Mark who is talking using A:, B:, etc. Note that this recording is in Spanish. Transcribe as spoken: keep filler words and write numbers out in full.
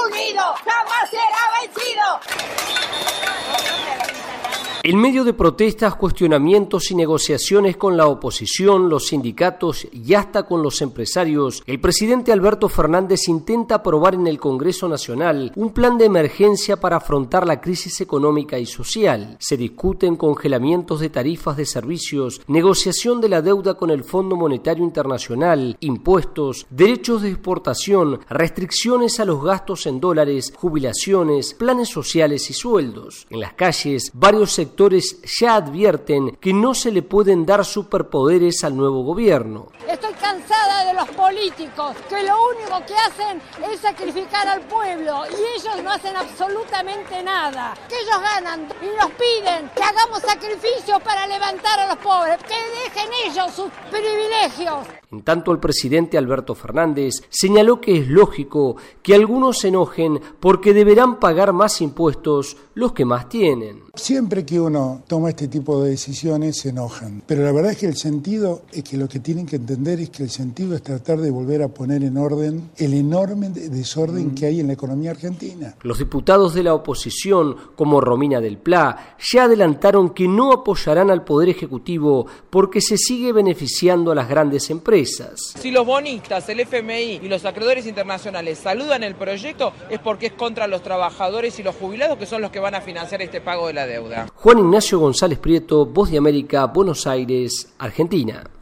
A: unido jamás será vencido.
B: En medio de protestas, cuestionamientos y negociaciones con la oposición, los sindicatos y hasta con los empresarios, el presidente Alberto Fernández intenta aprobar en el Congreso Nacional un plan de emergencia para afrontar la crisis económica y social. Se discuten congelamientos de tarifas de servicios, negociación de la deuda con el Fondo Monetario Internacional, impuestos, derechos de exportación, restricciones a los gastos en dólares, jubilaciones, planes sociales y sueldos. En las calles, varios sectores ya advierten que no se le pueden dar superpoderes al nuevo gobierno.
C: Estoy cansada de los políticos que lo único que hacen es sacrificar al pueblo y ellos no hacen absolutamente nada. Que ellos ganan y nos piden que hagamos sacrificios para levantar a los pobres, que dejen ellos sus privilegios.
B: En tanto, el presidente Alberto Fernández señaló que es lógico que algunos se enojen porque deberán pagar más impuestos los que más tienen.
D: Siempre que uno toma este tipo de decisiones se enojan, pero la verdad es que el sentido es que lo que tienen que entender es que el sentido es tratar de volver a poner en orden el enorme desorden que hay en la economía argentina.
B: Los diputados de la oposición, como Romina del Pla, ya adelantaron que no apoyarán al Poder Ejecutivo porque se sigue beneficiando a las grandes empresas.
E: Si los bonistas, el F M I y los acreedores internacionales saludan el proyecto es porque es contra los trabajadores y los jubilados, que son los que van a financiar este pago de la deuda.
B: Juan Ignacio González Prieto, Voz de América, Buenos Aires, Argentina.